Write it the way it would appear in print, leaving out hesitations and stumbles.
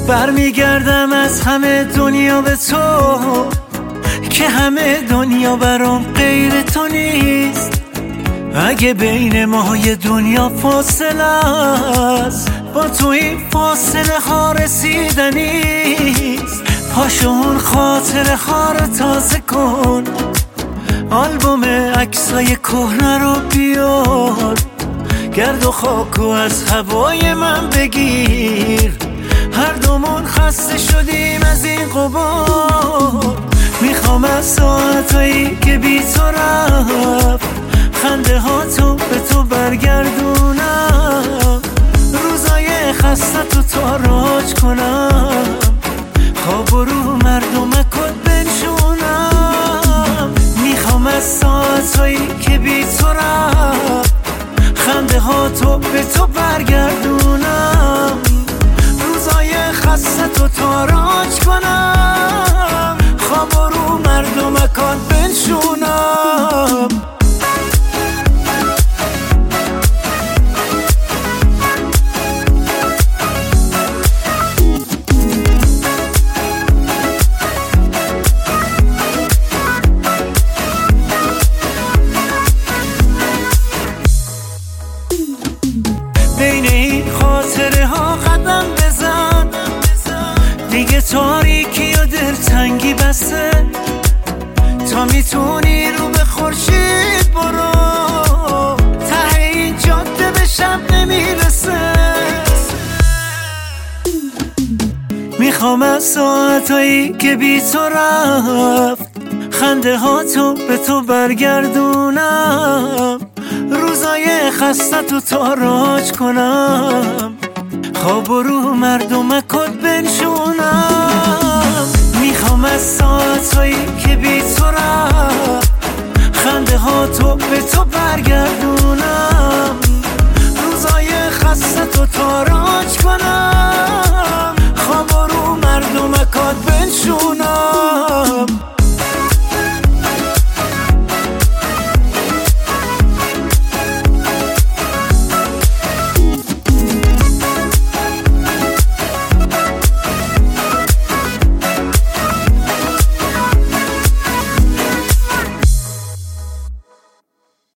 برمیگردم از همه دنیا به تو که همه دنیا برام غیر تو نیست. اگه بین ما یه دنیا فاصله است، با تو این فاصله ها رسیدنیست. پاشو اون خاطره ها رو تازه کن، آلبوم عکسای کهنه رو بیار، گرد و خاکو از هوای من بگیر. هر دومون خسته شدیم از این غبار. میخوام از ساعتایی که بی تو رفت، خنده ها تو به تو برگردونم. روزای خسته تو تاراج کنم، خواب رو مردمکت بنشونم. میخوام از ساعتایی که بی تو رفت، خنده ها تو به تو برگردونم. روزای خسته تو تاراج کنم، خواب رو مردمکت بنشونم. بین این خاطره ها قدم بزن، دیگه تاریکی و دلتنگی بسته. تا میتونی رو به خورشید برو، ته این جاده به شب نمیرسه. میخوام از ساعتایی که بی تو رفت، خنده ها تو به تو برگردونم. روزای خسته تو تاراج کنم، خواب رو مردمکت بنشونم. میخوام از ساعتایی که بی تو رفت، خنده ها تو به تو برگردونم.